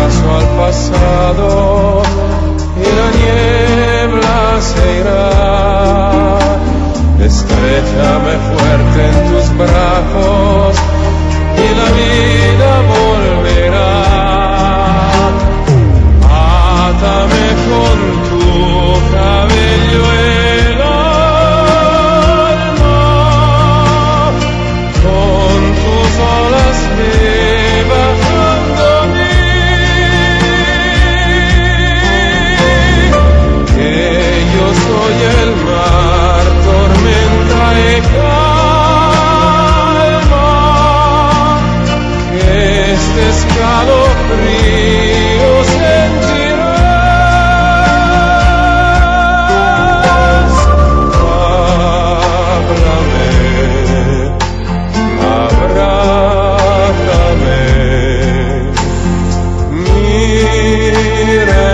paso al pasado y la niebla se irá. Estréchame fuerte en tus brazos y la vida volverá. Átame con tu cabello el alma, con tus olas ve bajando a mí, que yo soy el mar, tormenta y calma, que este escalofrío sentirás. Háblame, abrázame, mira